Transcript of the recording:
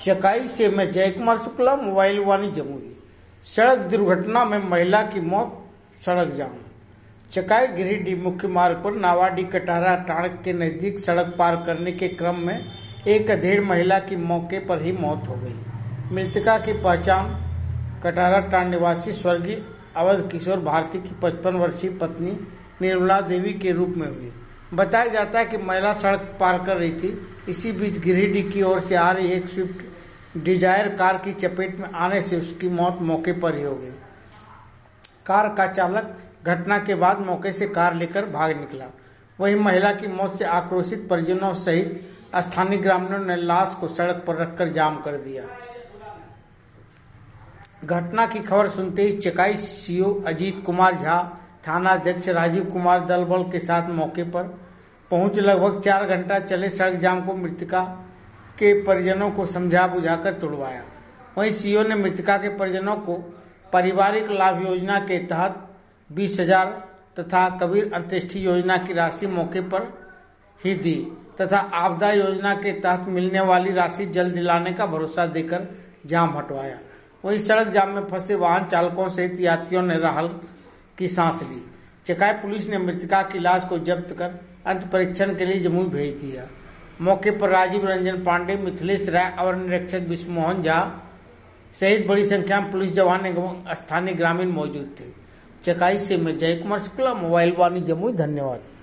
चकाई से मैं जयकुमार शुक्ला, मोबाइल वाणी जमुई। सड़क दुर्घटना में महिला की मौत, सड़क जाम। चकाई गिरिडीह मुख्य मार्ग पर नावाडी कटहरा टांड़ के नजदीक सड़क पार करने के क्रम में एक अधेड़ महिला की मौके पर ही मौत हो गई। मृतका की पहचान कटहरा टांड़ निवासी स्वर्गीय अवध किशोर भारती की 55 वर्षीय पत्नी निर्मला देवी के रूप में हुई। बताया जाता है कि महिला सड़क पार कर रही थी। इसी बीच गिरिडीह की ओर से आ रही एक स्विफ्ट डिजायर कार की चपेट में आने से उसकी मौत मौके पर ही हो गई। कार का चालक घटना के बाद मौके से कार लेकर भाग निकला। वहीं महिला की मौत से आक्रोशित परिजनों सहित स्थानीय ग्रामीणों ने लाश को सड़क पर रखकर जाम कर दिया। घटना की खबर सुनते ही चकाई सीओ अजीत कुमार झा, थाना अध्यक्ष राजीव कुमार दल बल के साथ मौके पर पहुंच लगभग 4 घंटा चले सड़क जाम को मृतका के परिजनों को समझा बुझाकर तुड़वाया। वहीं सीओ ने मृतका के परिजनों को पारिवारिक लाभ योजना के तहत 20,000 तथा कबीर अंत्येष्टि योजना की राशि मौके पर ही दी तथा आपदा योजना के तहत मिलने वाली राशि जल्द दिलाने का भरोसा देकर जाम हटवाया। वहीं सड़क जाम में फंसे वाहन चालकों सहित यात्रियों ने राहत की सांस ली। चकाई पुलिस ने मृतका की लाश को जब्त कर अंत परीक्षण के लिए जमुई भेज दिया। मौके पर राजीव रंजन पांडे, मिथिलेश राय, अवर निरीक्षक विष्णुमोहन झा सहित बड़ी संख्या में पुलिस जवान एवं स्थानीय ग्रामीण मौजूद थे। चकाई से मैं जयकुमार शुक्ला, मोबाइल वाणी जमुई। धन्यवाद।